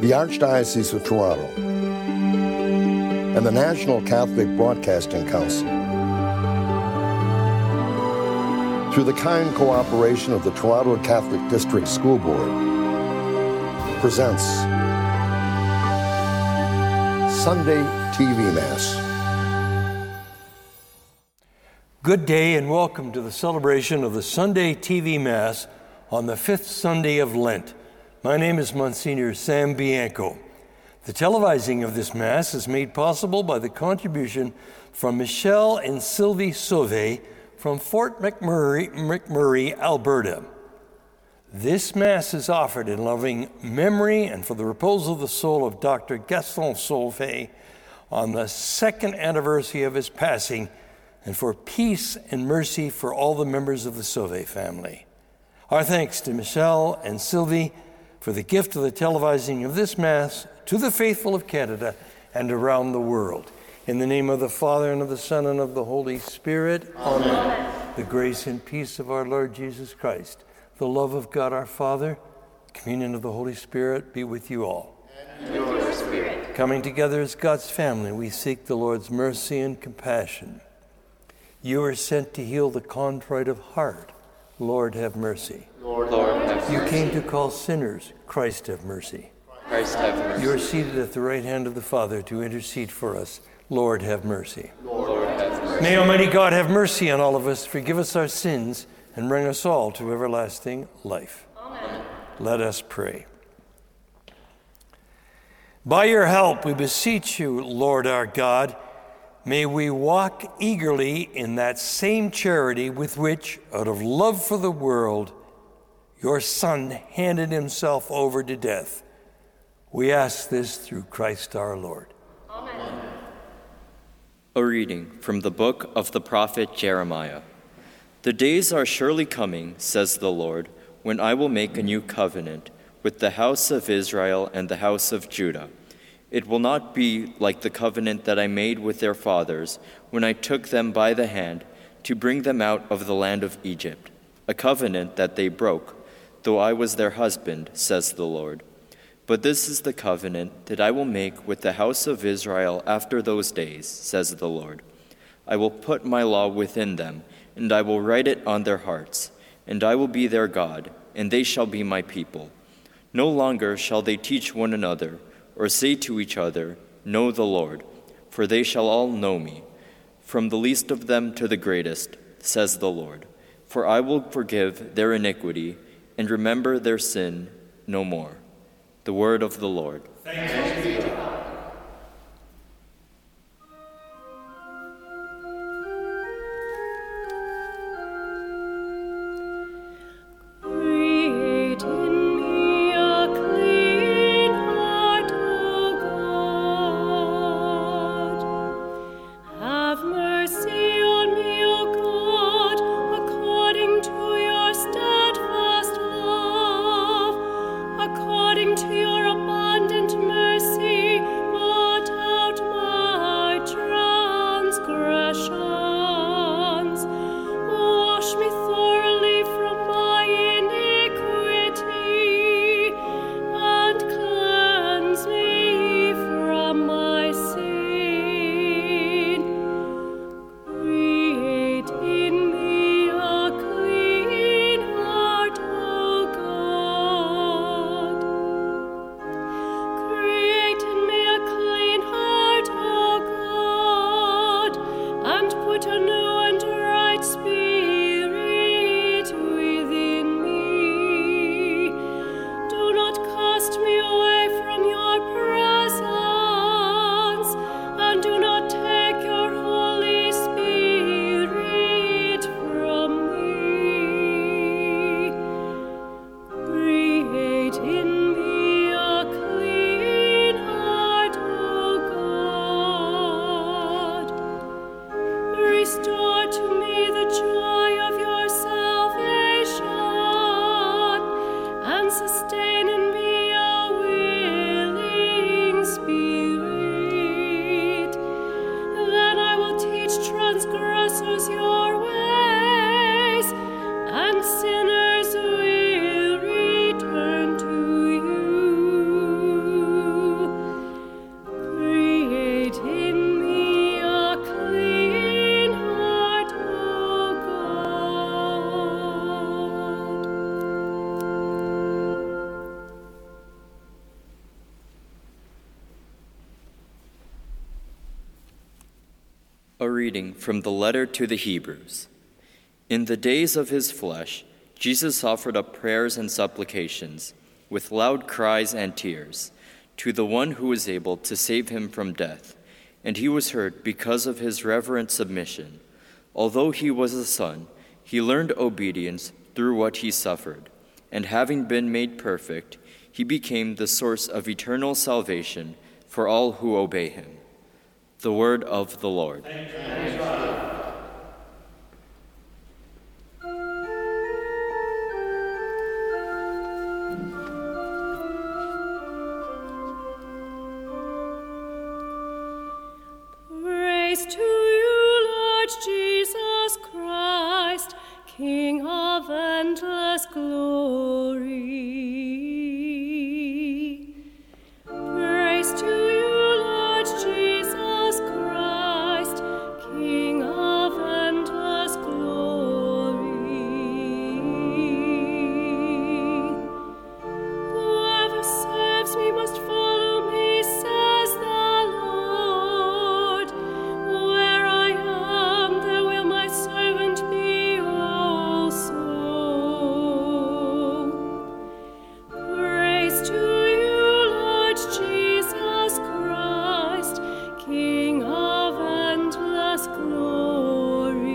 the Archdiocese of Toronto, and the National Catholic Broadcasting Council, through the kind cooperation of the Toronto Catholic District School Board, presents Sunday TV Mass. Good day and welcome to the celebration of the Sunday TV Mass on the fifth Sunday of Lent. My name is Monsignor Sam Bianco. The televising of this Mass is made possible by the contribution from Michelle and Sylvie Sauvé from Fort McMurray, Alberta. This Mass is offered in loving memory and for the repose of the soul of Dr. Gaston Sauvé on the second anniversary of his passing, and for peace and mercy for all the members of the Sauvé family. Our thanks to Michelle and Sylvie for the gift of the televising of this Mass to the faithful of Canada and around the world. In the name of the Father, and of the Son, and of the Holy Spirit, Amen. The grace and peace of our Lord Jesus Christ, the love of God our Father, communion of the Holy Spirit be with you all. And with your spirit. Coming together as God's family, we seek the Lord's mercy and compassion. You are sent to heal the contrite of heart. Lord, have mercy. Lord, have mercy. You came to call sinners. Christ, have mercy. Christ, have mercy. You are seated at the right hand of the Father to intercede for us. Lord, have mercy. Lord, have mercy. May Almighty God have mercy on all of us, forgive us our sins, and bring us all to everlasting life. Amen. Let us pray. By your help, we beseech you, Lord our God, may we walk eagerly in that same charity with which, out of love for the world, your Son handed himself over to death. We ask this through Christ our Lord. Amen. A reading from the book of the prophet Jeremiah. The days are surely coming, says the Lord, when I will make a new covenant with the house of Israel and the house of Judah. It will not be like the covenant that I made with their fathers when I took them by the hand to bring them out of the land of Egypt, a covenant that they broke, though I was their husband, says the Lord. But this is the covenant that I will make with the house of Israel after those days, says the Lord. I will put my law within them, and I will write it on their hearts, and I will be their God, and they shall be my people. No longer shall they teach one another, or say to each other, know the Lord, for they shall all know me, from the least of them to the greatest, says the Lord. For I will forgive their iniquity, and remember their sin no more. The word of the Lord. Thanks be to God. To your abundant mercy. A reading from the letter to the Hebrews. In the days of his flesh, Jesus offered up prayers and supplications, with loud cries and tears, to the one who was able to save him from death, and he was heard because of his reverent submission. Although he was a son, he learned obedience through what he suffered, and having been made perfect, he became the source of eternal salvation for all who obey him. The word of the Lord. Thanks, God. Praise to you, Lord Jesus Christ, King of endless glory. Praise to you, Lord Jesus Christ, King of endless glory. Whoever serves me must follow me, says the Lord. Where I am, there will my servant be also. Praise to you, Lord Jesus Christ, King of endless glory.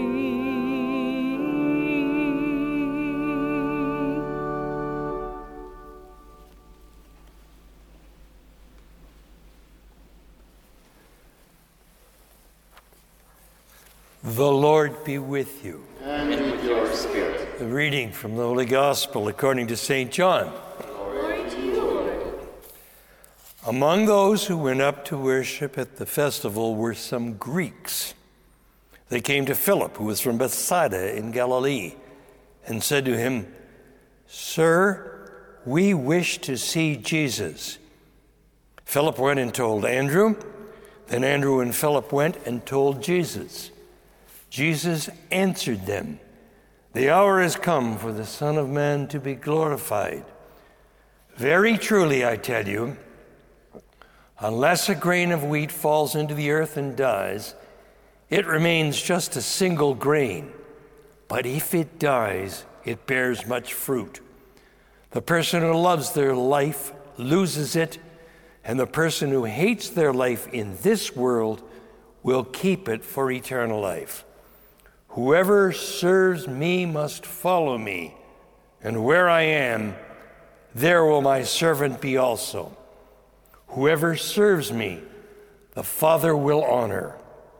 The Lord be with you. And with your spirit. The reading from the Holy Gospel according to St. John. Glory to you, Lord. Among those who went up to worship at the festival were some Greeks. They came to Philip, who was from Bethsaida in Galilee, and said to him, "Sir, we wish to see Jesus." Philip went and told Andrew. Then Andrew and Philip went and told Jesus. Jesus answered them, "The hour has come for the Son of Man to be glorified. Very truly, I tell you, unless a grain of wheat falls into the earth and dies, it remains just a single grain. But if it dies, it bears much fruit. The person who loves their life loses it, and the person who hates their life in this world will keep it for eternal life. Whoever serves me must follow me, and where I am, there will my servant be also. Whoever serves me, the Father will honor.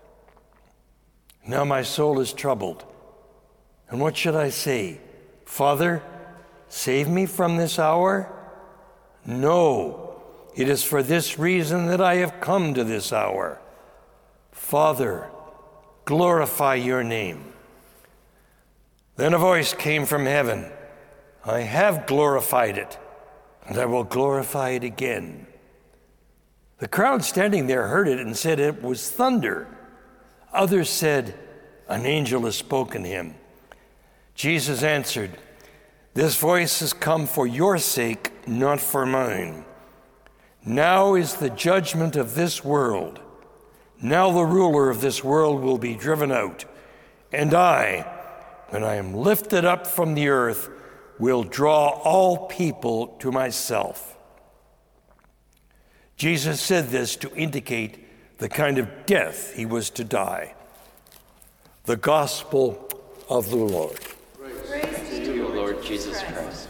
Now my soul is troubled. And what should I say? Father, save me from this hour? No, it is for this reason that I have come to this hour. Father, glorify your name." Then a voice came from heaven, "I have glorified it, and I will glorify it again." The crowd standing there heard it and said it was thunder. Others said, "An angel has spoken to him." Jesus answered, "This voice has come for your sake, not for mine. Now is the judgment of this world. Now the ruler of this world will be driven out, and I, when I am lifted up from the earth, will draw all people to myself." Jesus said this to indicate the kind of death he was to die. The Gospel of the Lord. Praise to you, Lord Jesus Christ.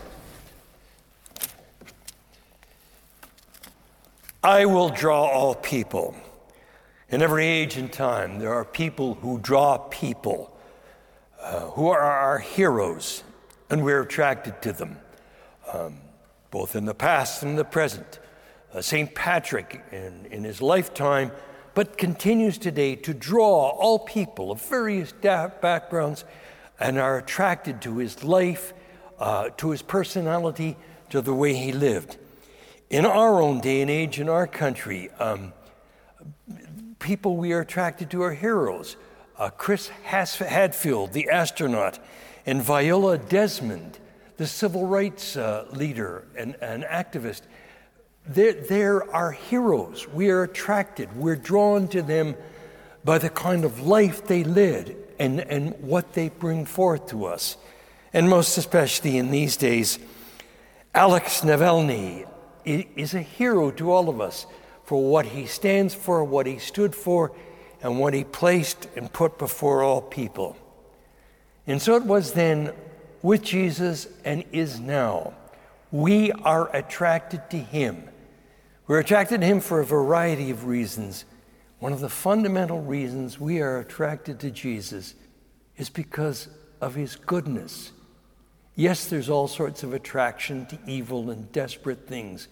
I will draw all people. In every age and time, there are people who draw people, who are our heroes, and we're attracted to them, both in the past and the present. St. Patrick, in his lifetime, but continues today to draw all people of various backgrounds and are attracted to his life, to his personality, to the way he lived. In our own day and age, in our country, people we are attracted to are heroes. Chris Hadfield, the astronaut, and Viola Desmond, the civil rights leader and activist. They're our heroes. We are attracted. We're drawn to them by the kind of life they led and what they bring forth to us. And most especially in these days, Alex Navalny is a hero to all of us for what he stands for, what he stood for, and what he placed and put before all people. And so it was then with Jesus and is now. We are attracted to him. We're attracted to him for a variety of reasons. One of the fundamental reasons we are attracted to Jesus is because of his goodness. Yes, there's all sorts of attraction to evil and desperate things,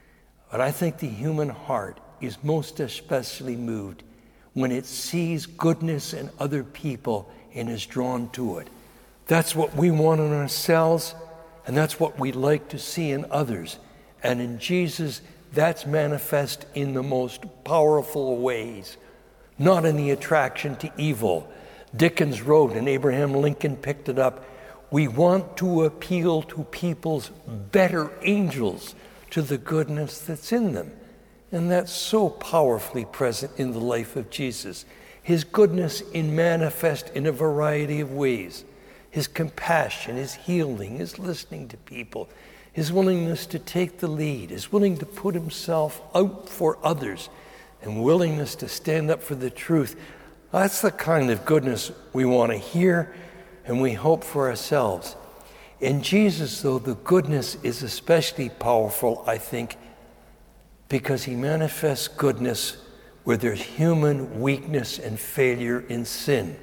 but I think the human heart is most especially moved when it sees goodness in other people and is drawn to it. That's what we want in ourselves, and that's what we like to see in others. And in Jesus, that's manifest in the most powerful ways, not in the attraction to evil. Dickens wrote, and Abraham Lincoln picked it up, we want to appeal to people's better angels, to the goodness that's in them. And that's so powerfully present in the life of Jesus. His goodness manifest in a variety of ways. His compassion, his healing, his listening to people, his willingness to take the lead, his willing to put himself out for others, and willingness to stand up for the truth. That's the kind of goodness we want to hear and we hope for ourselves. In Jesus, though, the goodness is especially powerful, I think, because he manifests goodness where there's human weakness and failure in sin.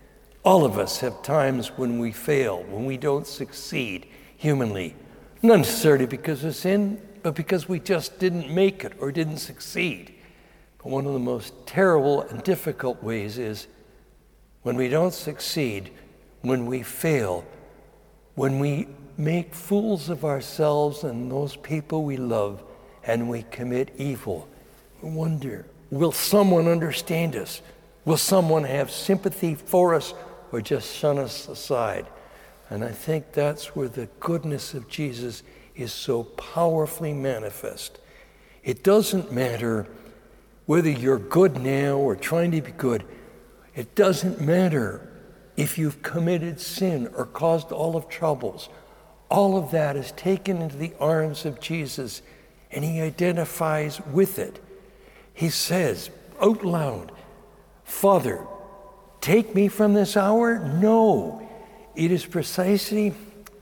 All of us have times when we fail, when we don't succeed humanly, not necessarily because of sin, but because we just didn't make it or didn't succeed. But one of the most terrible and difficult ways is when we don't succeed, when we fail, when we make fools of ourselves and those people we love, and we commit evil. We wonder, will someone understand us? Will someone have sympathy for us or just shun us aside? And I think that's where the goodness of Jesus is so powerfully manifest. It doesn't matter whether you're good now or trying to be good. It doesn't matter if you've committed sin or caused all of troubles. All of that is taken into the arms of Jesus, and he identifies with it. He says out loud, Father, take me from this hour? No. It is precisely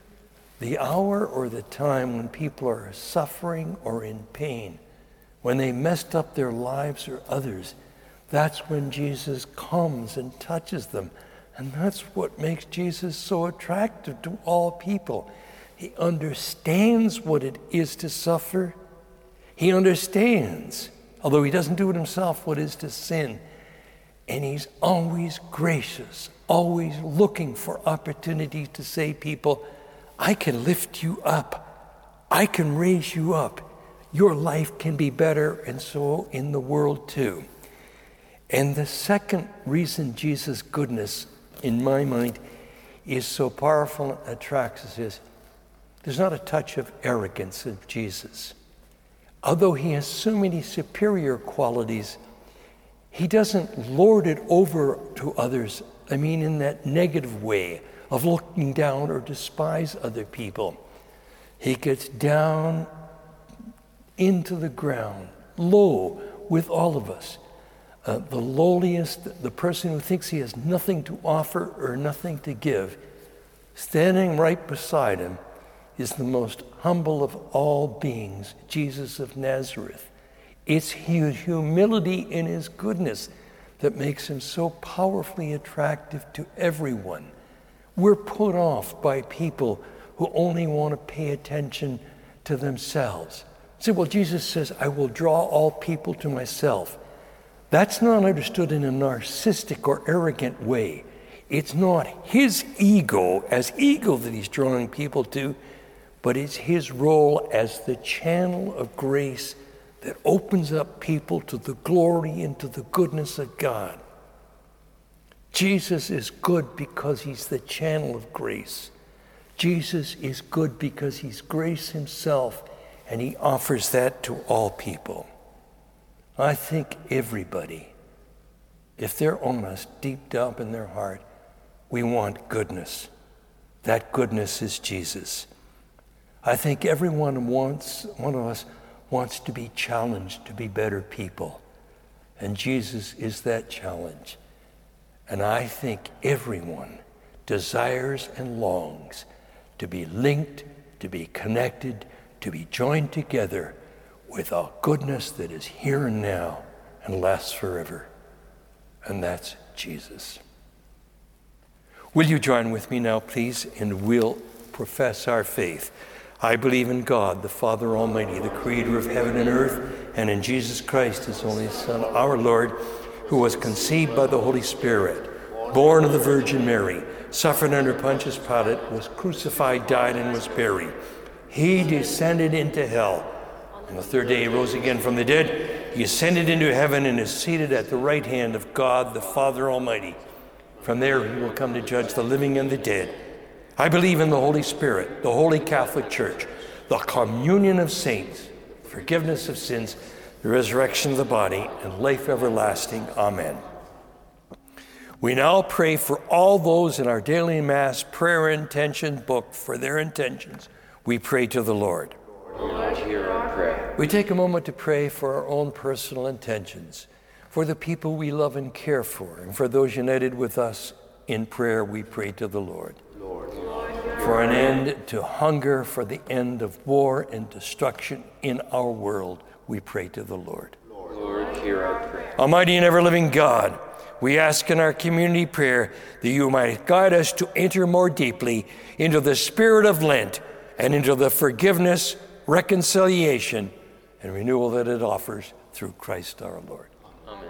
the hour or the time when people are suffering or in pain, when they messed up their lives or others. That's when Jesus comes and touches them. And that's what makes Jesus so attractive to all people. He understands what it is to suffer. He understands, although he doesn't do it himself, what it is to sin. And he's always gracious, always looking for opportunities to say, people, I can lift you up. I can raise you up. Your life can be better, and so in the world too. And the second reason Jesus' goodness, in my mind, is so powerful and attracts us is there's not a touch of arrogance in Jesus. Although he has so many superior qualities, he doesn't lord it over to others, I mean in that negative way of looking down or despise other people. He gets down into the ground, low with all of us. The lowliest, the person who thinks he has nothing to offer or nothing to give, standing right beside him is the most humble of all beings, Jesus of Nazareth. It's his humility in his goodness that makes him so powerfully attractive to everyone. We're put off by people who only want to pay attention to themselves. Say, well, Jesus says, I will draw all people to myself. That's not understood in a narcissistic or arrogant way. It's not his ego as ego that he's drawing people to, but it's his role as the channel of grace that opens up people to the glory and to the goodness of God. Jesus is good because he's the channel of grace. Jesus is good because he's grace himself, and he offers that to all people. I think everybody if they're honest, deep down in their heart, we want goodness. That goodness is Jesus. I think one of us wants to be challenged to be better people. And Jesus is that challenge. And I think everyone desires and longs to be linked, to be connected, to be joined together with a goodness that is here and now and lasts forever. And that's Jesus. Will you join with me now, please, and we'll profess our faith. I believe in God, the Father Almighty, the Creator of heaven and earth, and in Jesus Christ, His only Son, our Lord, who was conceived by the Holy Spirit, born of the Virgin Mary, suffered under Pontius Pilate, was crucified, died, and was buried. He descended into hell. On the third day He rose again from the dead. He ascended into heaven and is seated at the right hand of God, the Father Almighty. From there He will come to judge the living and the dead. I believe in the Holy Spirit, the Holy Catholic Church, the communion of saints, forgiveness of sins, the resurrection of the body, and life everlasting. Amen. We now pray for all those in our daily Mass prayer intention book for their intentions. We pray to the Lord. Lord, hear our prayer. We take a moment to pray for our own personal intentions, for the people we love and care for, and for those united with us in prayer. We pray to the Lord. For an end to hunger, for the end of war and destruction in our world, we pray to the Lord. Lord, hear our prayer. Almighty and ever-living God, we ask in our community prayer that you might guide us to enter more deeply into the spirit of Lent and into the forgiveness, reconciliation, and renewal that it offers through Christ our Lord. Amen.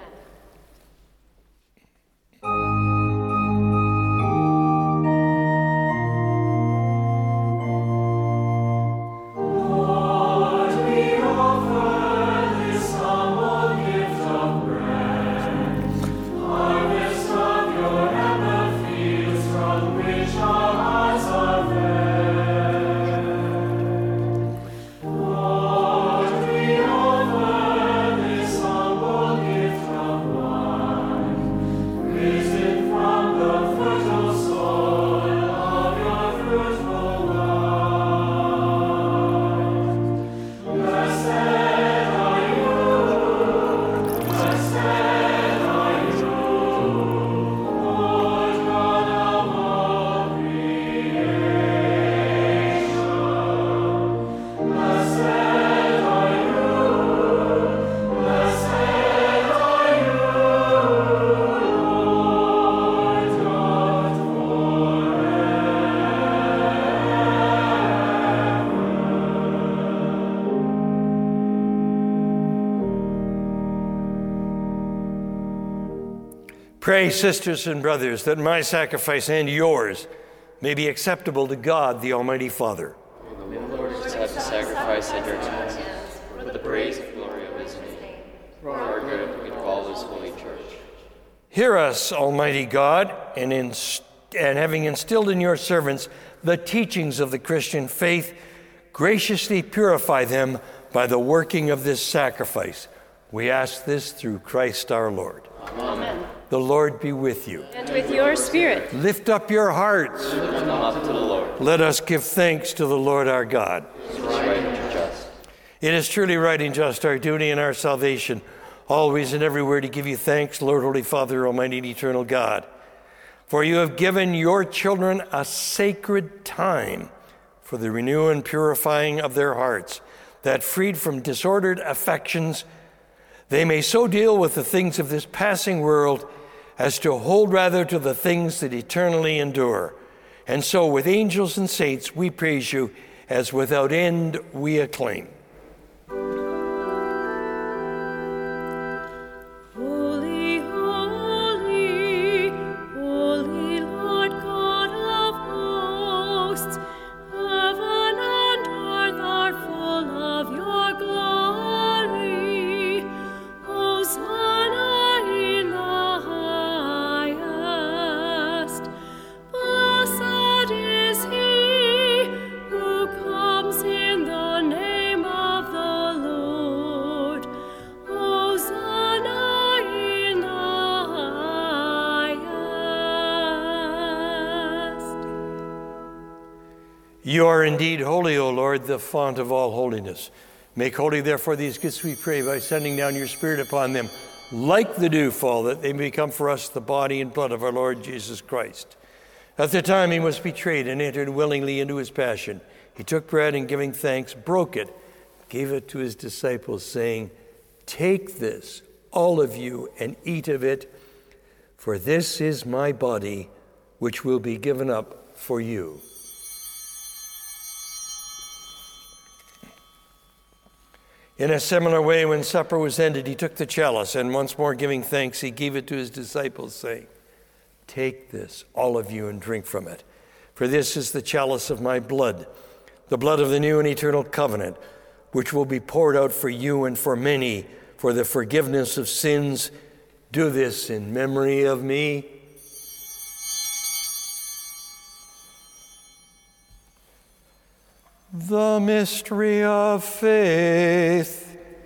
Pray, sisters and brothers, that my sacrifice and yours may be acceptable to God, the Almighty Father. May the Lord accept the sacrifice at your hands for the praise and glory of His name, for our good and of all His holy church. Hear us, Almighty God, and having instilled in your servants the teachings of the Christian faith, graciously purify them by the working of this sacrifice. We ask this through Christ our Lord. Amen. The Lord be with you. And with your spirit. Lift up your hearts. Lift them up to the Lord. Let us give thanks to the Lord our God. It is right and just. It is truly right and just, our duty and our salvation, always and everywhere to give you thanks, Lord, Holy Father, Almighty and eternal God. For you have given your children a sacred time for the renewal and purifying of their hearts, that freed from disordered affections, they may so deal with the things of this passing world as to hold rather to the things that eternally endure. And so with angels and saints we praise you, as without end we acclaim. Holy, holy, holy Lord God of hosts, heaven and earth are full of your glory. Hosanna in the highest. Blessed is he who comes in the name of You are indeed holy, O Lord, the font of all holiness. Make holy, therefore, these gifts, we pray, by sending down your Spirit upon them, like the dewfall, that they may become for us the body and blood of our Lord Jesus Christ. At the time he was betrayed and entered willingly into his passion, he took bread and giving thanks, broke it, gave it to his disciples, saying, "Take this, all of you, and eat of it, for this is my body, which will be given up for you." In a similar way, when supper was ended, he took the chalice, and once more giving thanks, he gave it to his disciples, saying, "Take this, all of you, and drink from it. For this is the chalice of my blood, the blood of the new and eternal covenant, which will be poured out for you and for many for the forgiveness of sins. Do this in memory of me." The mystery of faith.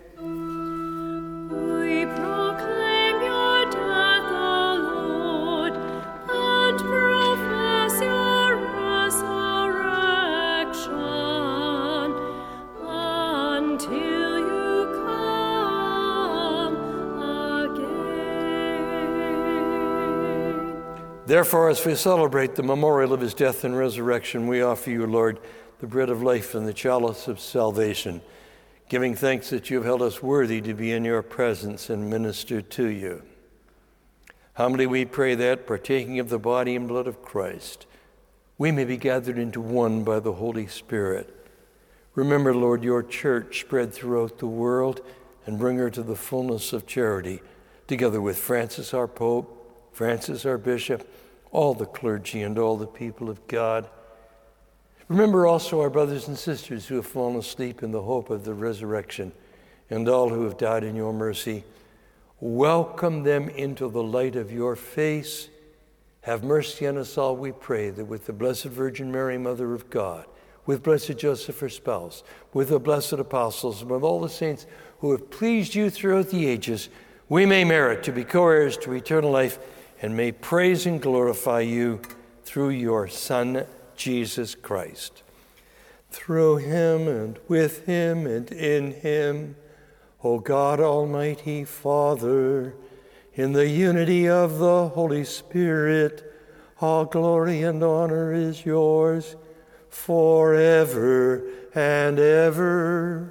We proclaim your death, O Lord, and profess your resurrection until you come again. Therefore, as we celebrate the memorial of his death and resurrection, we offer you, Lord, the bread of life and the chalice of salvation, giving thanks that you have held us worthy to be in your presence and minister to you. Humbly we pray that, partaking of the body and blood of Christ, we may be gathered into one by the Holy Spirit. Remember, Lord, your church spread throughout the world, and bring her to the fullness of charity, together with Francis our Pope, Francis our Bishop, all the clergy, and all the people of God. Remember also our brothers and sisters who have fallen asleep in the hope of the resurrection, and all who have died in your mercy. Welcome them into the light of your face. Have mercy on us all, we pray, that with the Blessed Virgin Mary, Mother of God, with Blessed Joseph, her spouse, with the blessed apostles, and with all the saints who have pleased you throughout the ages, we may merit to be co-heirs to eternal life, and may praise and glorify you through your Son, Jesus Christ. Through him and with him and in him, O God, Almighty Father, in the unity of the Holy Spirit, all glory and honor is yours forever and ever.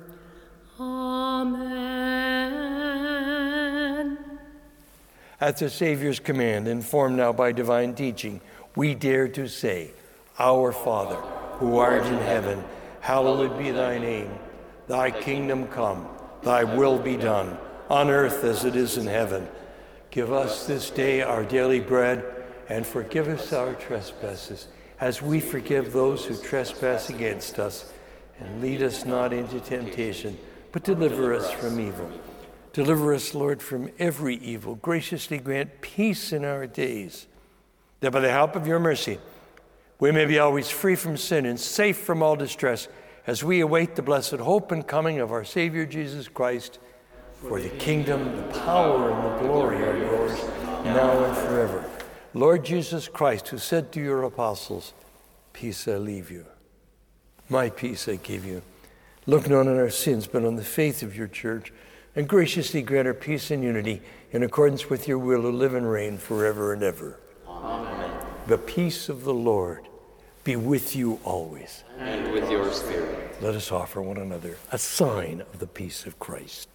Amen. At the Savior's command, informed now by divine teaching, we dare to say, Our Father, who art in heaven, hallowed be thy name. Thy kingdom come, thy will be done, on earth as it is in heaven. Give us this day our daily bread, and forgive us our trespasses, as we forgive those who trespass against us. And lead us not into temptation, but deliver us from evil. Deliver us, Lord, from every evil. Graciously grant peace in our days, that by the help of your mercy, we may be always free from sin and safe from all distress, as we await the blessed hope and coming of our Savior Jesus Christ. For the kingdom, the power, and the glory are yours, now and forever. Lord Jesus Christ, who said to your apostles, "Peace I leave you, my peace I give you," look not on our sins, but on the faith of your church, and graciously grant her peace and unity in accordance with your will, who live and reign forever and ever. Amen. The peace of the Lord be with you always. And with your spirit. Let us offer one another a sign of the peace of Christ.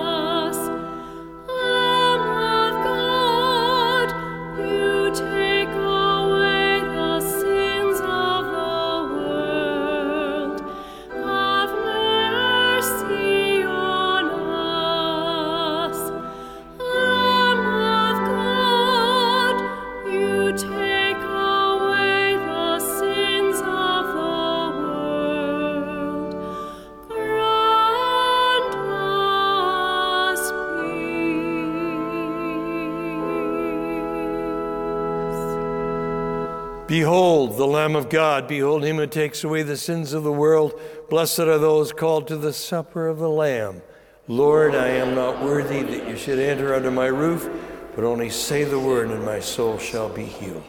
Take Behold, the Lamb of God. Behold him who takes away the sins of the world. Blessed are those called to the supper of the Lamb. Lord, I am not worthy that you should enter under my roof, but only say the word, and my soul shall be healed.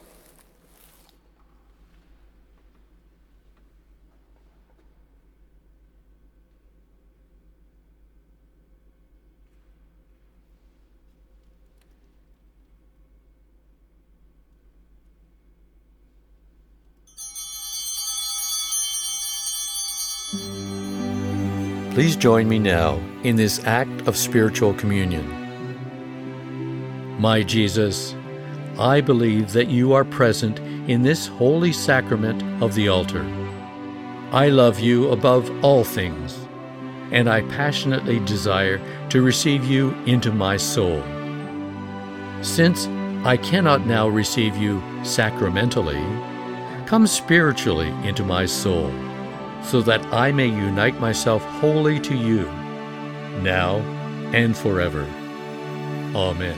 Please join me now in this act of spiritual communion. My Jesus, I believe that you are present in this holy sacrament of the altar. I love you above all things, and I passionately desire to receive you into my soul. Since I cannot now receive you sacramentally, come spiritually into my soul, so that I may unite myself wholly to you, now and forever. Amen.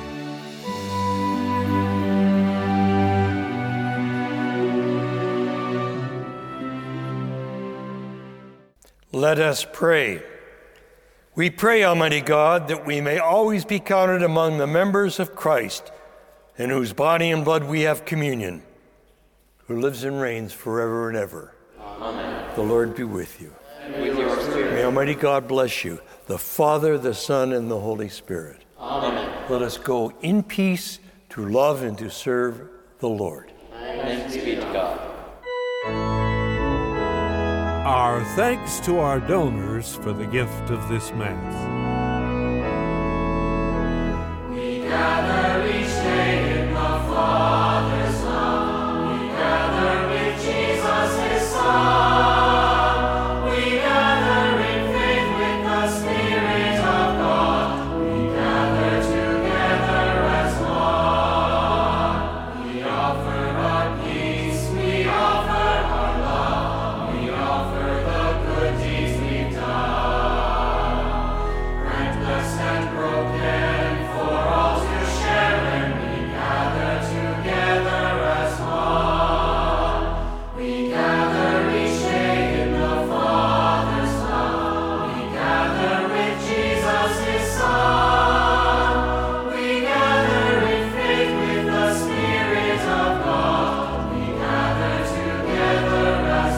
Let us pray. We pray, Almighty God, that we may always be counted among the members of Christ, in whose body and blood we have communion, who lives and reigns forever and ever. Amen. The Lord be with you. And with your spirit. May Almighty God bless you, the Father, the Son, and the Holy Spirit. Amen. Let us go in peace to love and to serve the Lord. Thanks be to God. Our thanks to our donors for the gift of this Mass. We gather each day in the Father's love. We gather with Jesus, his Son. We gather in faith with the Spirit of God. We gather together as one. We offer our peace. We offer our love. We offer the good deeds we've done. Grant blessed and broken for all to share when we gather together as one. We gather each day in the Father's love. We gather with Jesus, his Son. We gather in faith with the Spirit of God. We gather together as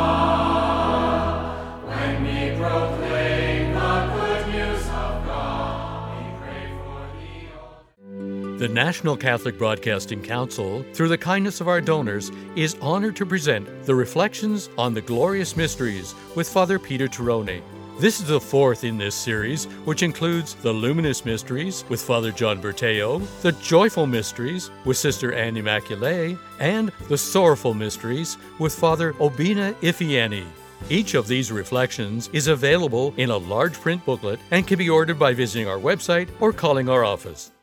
one. When we proclaim the good news of God, we pray for the old. The National Catholic Broadcasting Council, through the kindness of our donors, is honored to present the Reflections on the Glorious Mysteries with Father Peter Tirone. This is the fourth in this series, which includes the Luminous Mysteries with Father John Berteo, the Joyful Mysteries with Sister Anne Immaculée, and the Sorrowful Mysteries with Father Obina Ifiani. Each of these reflections is available in a large print booklet and can be ordered by visiting our website or calling our office.